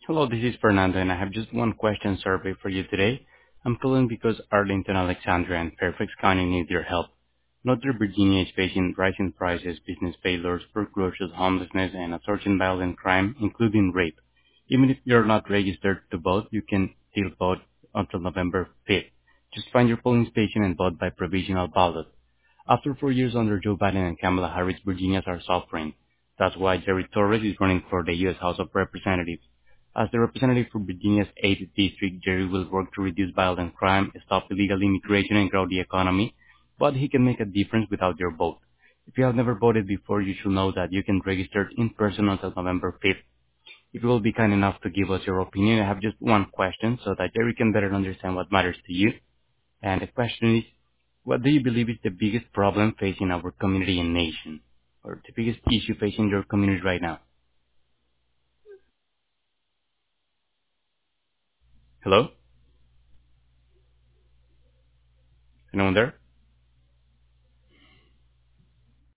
Hello, this is Fernando, and I have just one question survey for you today. I'm calling because Arlington, Alexandria, and Fairfax County need your help. Northern Virginia is facing rising prices, business failures, foreclosures, homelessness, and a surging violent crime, including rape. Even if you're not registered to vote, you can still vote until November 5th. Just find your polling station and vote by provisional ballot. After 4 years under Joe Biden and Kamala Harris, Virginians are suffering. That's why Jerry Torres is running for the U.S. House of Representatives. As the representative for Virginia's 8th district, Jerry will work to reduce violent crime, stop illegal immigration, and grow the economy, but he can make a difference without your vote. If you have never voted before, you should know that you can register in person until November 5th. If you will be kind enough to give us your opinion, I have just one question so that Jerry can better understand what matters to you. And the question is, what do you believe is the biggest problem facing our community and nation? Or the biggest issue facing your community right now? Hello? Anyone there?